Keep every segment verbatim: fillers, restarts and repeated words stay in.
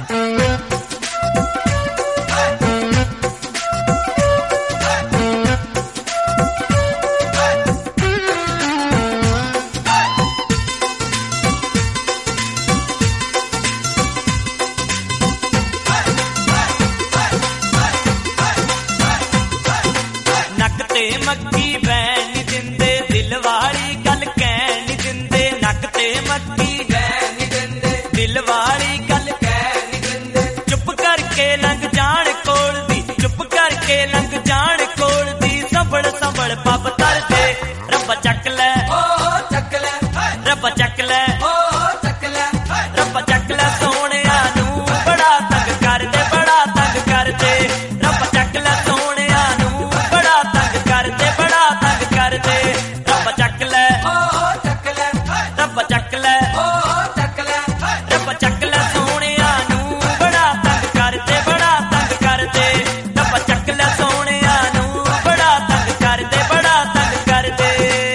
मक्खी बैन नी दिंदे दिल वाली गल कह नी दिंदे नक ते मक्खी बैन नी दिंदे दिल वाली गल कह नी दिंदे चुप करके लंघ जान कोल दी चुप करके लंघ जान कोल दी संभल संभल पब तर दे रब्बा चक ले ओ चक ले रब्बा चक ले ओ चक ले रब्बा चक ले सोहणिया नू बड़ा तंग कर दे बड़ा तंग कर दे रब्बा चक ले सोहणिया नू बड़ा तंग कर दे बड़ा तंग कर दे रब्बा चक ले ओ चक ले रब्बा चक ले ओ चक ले रब्बा चक ले सोहणिया नू बड़ा तंग कर दे बड़ा तंग कर दे रब्बा चक ले सोहणिया नू बड़ा तंग कर दे बड़ा तंग कर दे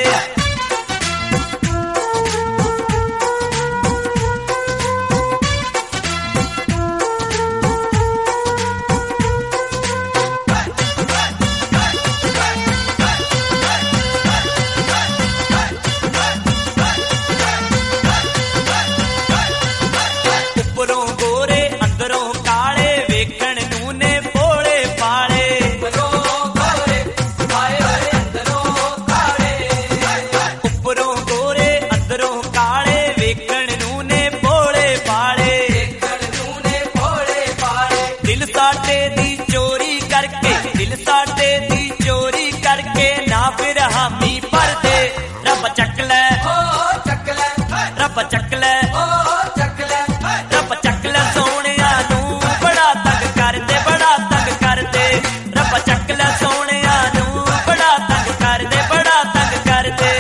उपरों गोरे अंदरों काले वेखण नू ने भोले पाले उपरों गोरे आए होए अंदरों काले उपरों गोरे अंदरों काले वेखण नू ने भोले पाले वेखण नू ने भोले पाले दिल साडे दी चोरी करके दिल साडे दी चोरी करके ना फिर हामी भर दे रब चक ले ओ चक ले रब चक ले ओ चक ले रब चक ले सोहणिया नू बड़ा तंग कर दे बड़ा तंग कर दे रब चक ले सोहणिया नू बड़ा तंग कर दे बड़ा तंग कर दे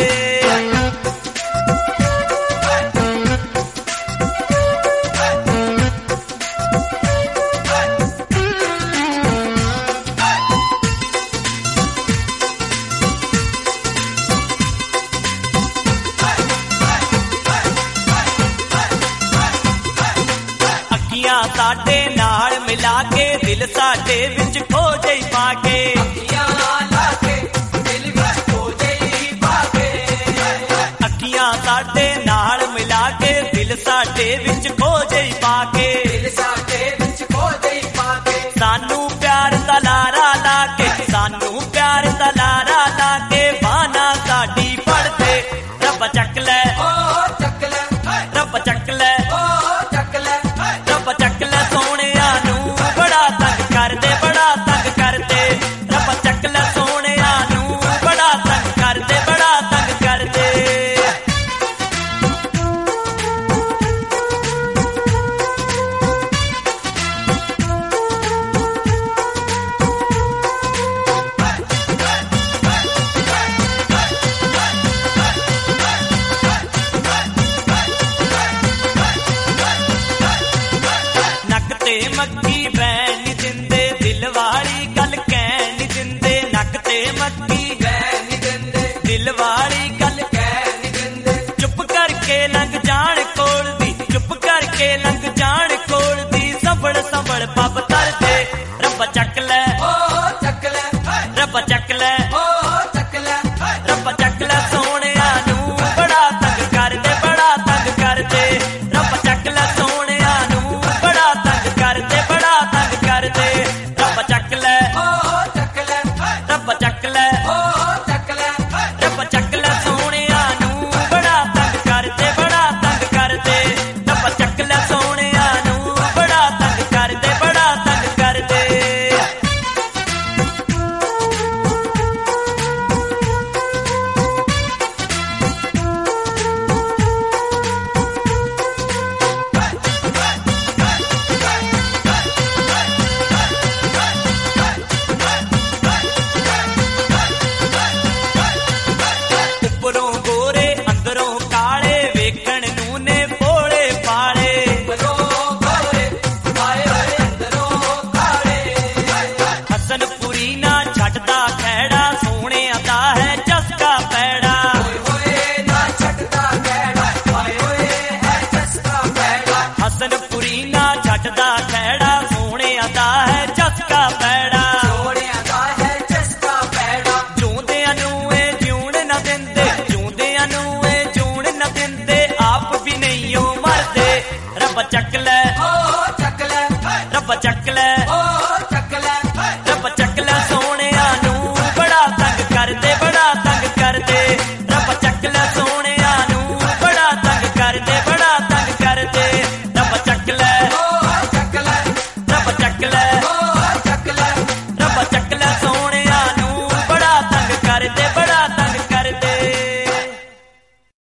अखियां साडे नाल मिला के दिल साडे विच खो जई पाके अखियां ला के दिल विच खो जई पाके अखियां साडे नाल मिला के दिल साडे विच खो जई पाके दिल साडे विच खो जई पाके सानू प्यार दा लारा ला के सानू प्यार दा लारा ला के बाना साडी फड़ दे रब चक ले ओ चक ले रब चक ले ओ चक ले रब चक ले सोहणिया नू बड़ा तंग कर दे बड़ा तंग कर दे रब चक ले सोहणिया नू बड़ा तंग कर दे बड़ा तंग कर दे नक ते मक्खी बैन नी दिंदे दिल वाली गल कह नी दिंदे नक ते मक्खी बैन नी दिंदे दिल वाली गल कह नी दिंदे चुप करके लंघ जान कोल दी चुप करके लंघ जान कोल दी संभल संभल पब तर दे रब चक ले ओ चक ले रब चक ले ओ चक ले रब चक ले सोहणिया नू बड़ा तंग कर दे बड़ा तंग कर दे रब चक ले सोहणिया नू बड़ा तंग कर दे बड़ा तंग कर दे रब चक ले ओ चक ले रब चक ले ओ चक ले रब चक ले सोहणिया नू बड़ा तंग कर दे बड़ा तंग कर दे रब चक ले सोहणिया नू बड़ा तंग कर दे बड़ा तंग कर दे उपरों गोरे अंदरों काले वेखण नू ने भोले पाले उपरों गोरे आए होए अंदरों काले हसनपुरी ना छड्डदा खैड़ा सोहणिया दा है चस्का पैड़ा होए होए ना छड्डदा खैड़ा आए होए है चस्का पैड़ा हसनपुरी ना ਵੱਜਦਾ ਖਹਿੜਾ